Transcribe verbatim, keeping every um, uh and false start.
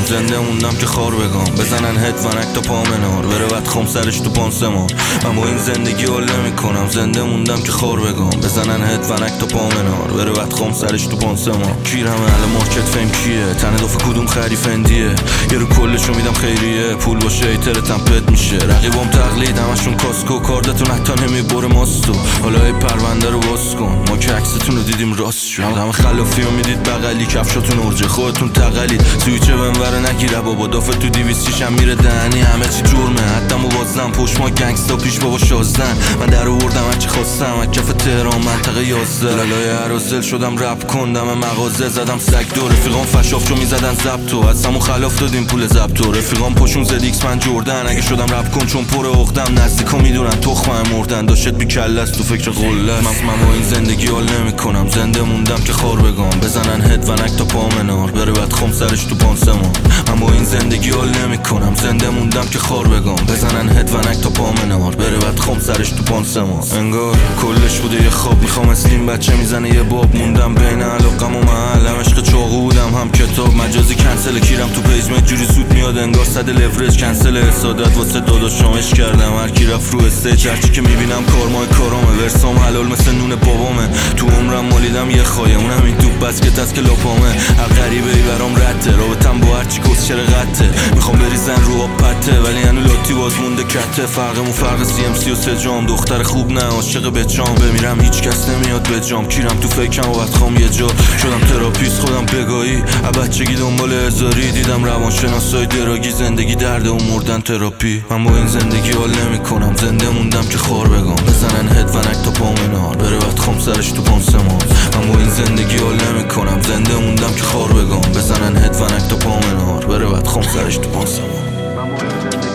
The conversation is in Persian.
میکنم، زنده موندم که خار بگم. بزنن هد ونک تا پا منار، بره بد خم سرش تو پانسمان. من با این زندگی حال نمیکنم، زنده موندم که خار بگم. بزنن هد ونک تا پا منار، بره بد خم سرش تو پانسمان. کیرم اهل مارکت فهم کیه، تنه دفعه کدوم خری فندیه. یه رو کلشو میدم خیریه، پول باشه ایترتم پد میشه. رقیبم تقلید همشون کاسکو، کاردتون حتی نمیبره ماستو. حالا ای پرونده رو باز کن، ما که عکستون رو دیدیم راست شد. همه خلافی رو میدید بغلی، کفشاتون ارجه خودتون تقلید. سویچه بنوره نگیره بابا، دافت تو دیویستیش هم میره دهنی. همه چی جرمه حتی موازن، پشت ما گنگستا پیش بابا شازدن. من در آوردم هرچی خواستم از کف تهران منطقه یازده. لالای هرازل شدم رپ کندم مغازه، زدم سگ دو. رفیقام فشاف چو میزدن زبطو، از همون خلاف دادیم پول زبطو. رفیقام پشون زد ایکس من جردن، اگه شدم رپ کن چون پر عقدم. نزدیکا میدونن تخمم مردن، داشت بی کله است تو فکر قله. من با این زندگی حال نمیکنم، زنده موندم که خار بگم. بزنن هد ونک تا پا منار، بره بعد خم سرش تو پانسمان. من با این زندگی حال نمیکنم، زنده موندم که خار بگم. بزنن هد ونک تا پا منار، بره بعد خم سرش تو پانسمان. انگار کلش بوده یه خواب، میخوام اسلیم بچه میزنه یه باب. موندم بین علاقم و محل، هم عشق چاقو بودم هم کتاب. مجازی کنسل کیرم تو پیجمنت جوری سود میاد انگار صد لورج. کنسل حسادت واسه داداشامش کردم، هر کی رفت رو استیج. هرچی که میبینم کارمای کارامه، ورسام حلال مثل نون بابامه. تو عمرم مالیدم یه خواهی، اونم این توپ بسکت است که لاپامه. هر غریبه ای برام رده، رابطم با هرچی کسچر قطه. میخوام بریزن رو آب پته، ولی هنو لاتی باز مونده کته. فرقمون فرق سی ام سی و سه جام، دختر خوب نه عاشق به جام. بمیرم هیچ کس نمیاد به جام، کیرم تو فکرم و بدخوام یه جا. شدم تراپیست خودم بگاهی، بچگی دنبال هزاری. دیدم روانشناسای دراگی، زندگی درده و مردن تراپی. من با این زندگی حال نمیکنم، زنده موندم که خار بگم. بزنن هد ونک تا پا منار، بره بعد خم سرش تو پانسمان. من با این زندگی حال نمیکنم، زنده موندم که خار بگم. بزنن هد ونک تا پا منار، بره بعد خم سرش تو پانسمان.